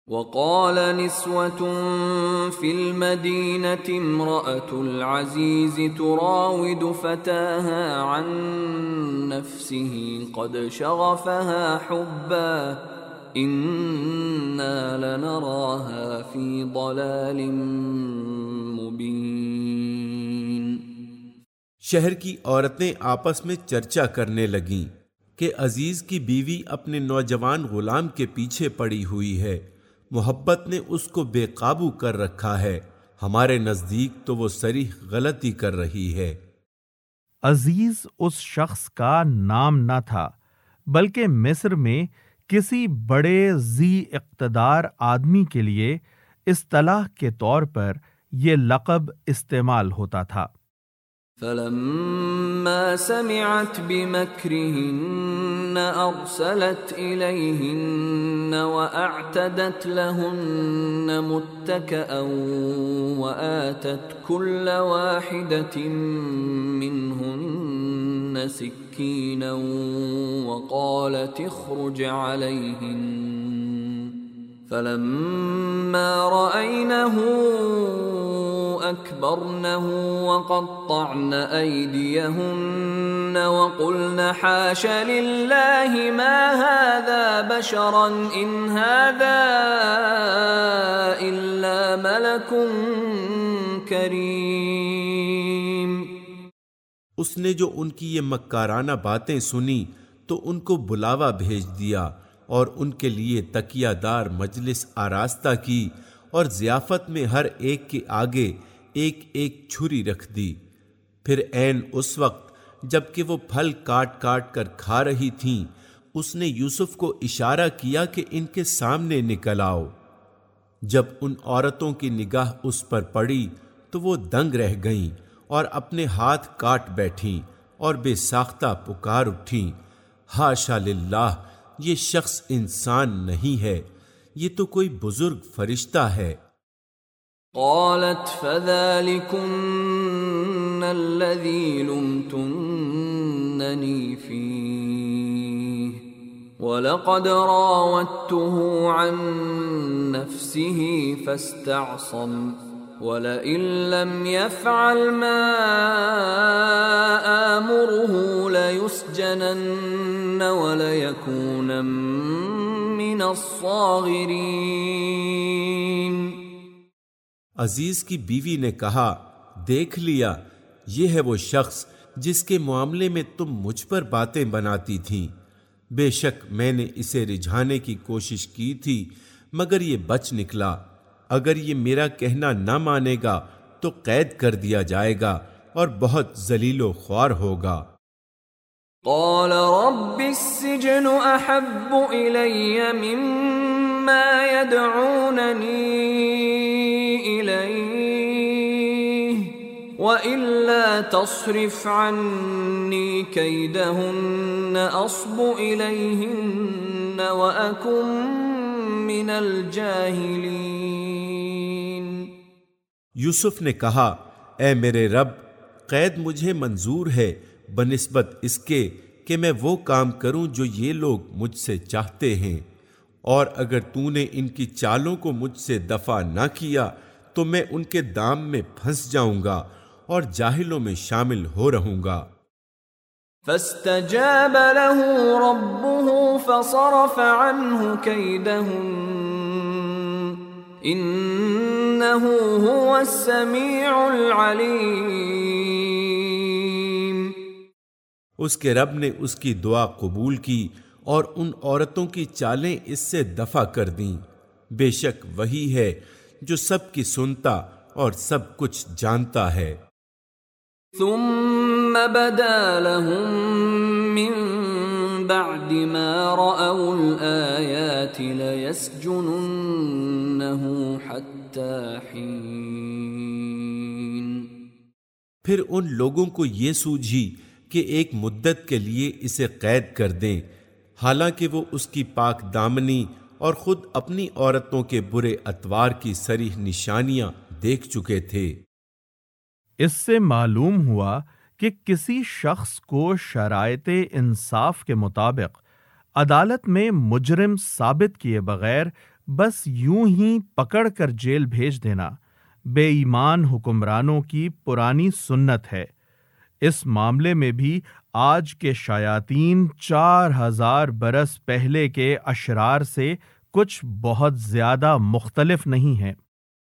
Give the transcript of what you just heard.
وقال نسوة في المدينة امرأة العزيز تراود فتاها عن نفسه قد شغفها حبا إنا لنراها في ضلال مبين۔ شہر کی عورتیں آپس میں چرچا کرنے لگیں کہ عزیز کی بیوی اپنے نوجوان غلام کے پیچھے پڑی ہوئی ہے، محبت نے اس کو بے قابو کر رکھا ہے، ہمارے نزدیک تو وہ صریح غلطی کر رہی ہے۔ عزیز اس شخص کا نام نہ تھا، بلکہ مصر میں کسی بڑے ذی اقتدار آدمی کے لیے اصطلاح کے طور پر یہ لقب استعمال ہوتا تھا۔ فلما سمعت بمكرهن أرسلت إليهن وأعتدت لهن متكئا وآتت كل واحدة منهن سكينا وقالت اخرج عليهن فلما رأينه أكبرنه وقطعن أيديهن وقلن حاش لله ما هذا بشرا إن هذا إلا ملك كريم۔ اس نے جو ان کی یہ مکارانہ باتیں سنی تو ان کو بلاوا بھیج دیا اور ان کے لیے تکیہ دار مجلس آراستہ کی اور ضیافت میں ہر ایک کے آگے ایک ایک چھری رکھ دی۔ پھر عین اس وقت جب کہ وہ پھل کاٹ کاٹ کر کھا رہی تھیں، اس نے یوسف کو اشارہ کیا کہ ان کے سامنے نکل آؤ۔ جب ان عورتوں کی نگاہ اس پر پڑی تو وہ دنگ رہ گئیں اور اپنے ہاتھ کاٹ بیٹھیں اور بے ساختہ پکار اٹھیں، ہاشا للہ، یہ شخص انسان نہیں ہے، یہ تو کوئی بزرگ فرشتہ ہے۔ قالت فذلكن الذي لمتنني فيه ولقد راودته عن نفسه فاستعصم ولئن لم يفعل ما آمره ليسجنن وليكون من الصاغرين۔ عزیز کی بیوی نے کہا، دیکھ لیا، یہ ہے وہ شخص جس کے معاملے میں تم مجھ پر باتیں بناتی تھیں، بے شک میں نے اسے رجھانے کی کوشش کی تھی مگر یہ بچ نکلا، اگر یہ میرا کہنا نہ مانے گا تو قید کر دیا جائے گا اور بہت ذلیل و خوار ہوگا۔ قال رب السجن احب الی مما يدعوننی الیہ وَإِلَّا تَصْرِفْ عَنِّي كَيْدَهُنَّ أَصْبُ إِلَيْهِنَّ وَأَكُن مِّنَ الْجَاهِلِينَ۔ یوسف نے کہا، اے میرے رب، قید مجھے منظور ہے بنسبت اس کے کہ میں وہ کام کروں جو یہ لوگ مجھ سے چاہتے ہیں، اور اگر تو نے ان کی چالوں کو مجھ سے دفع نہ کیا تو میں ان کے دام میں پھنس جاؤں گا اور جاہلوں میں شامل ہو رہوں گا۔ فاستجاب له ربه فصرف عنه كيدهن انه هو السميع العليم۔ اس کے رب نے اس کی دعا قبول کی اور ان عورتوں کی چالیں اس سے دفع کر دیں، بے شک وہی ہے جو سب کی سنتا اور سب کچھ جانتا ہے۔ ثم بدا لهم من بعد ما رأوا الآيات ليسجننه حتى حين۔ پھر ان لوگوں کو یہ سوجھی کہ ایک مدت کے لیے اسے قید کر دیں، حالانکہ وہ اس کی پاک دامنی اور خود اپنی عورتوں کے برے اطوار کی صریح نشانیاں دیکھ چکے تھے۔ اس سے معلوم ہوا کہ کسی شخص کو شرائط انصاف کے مطابق عدالت میں مجرم ثابت کیے بغیر بس یوں ہی پکڑ کر جیل بھیج دینا بے ایمان حکمرانوں کی پرانی سنت ہے۔ اس معاملے میں بھی آج کے شیاطین 4000 برس پہلے کے اشرار سے کچھ بہت زیادہ مختلف نہیں ہیں۔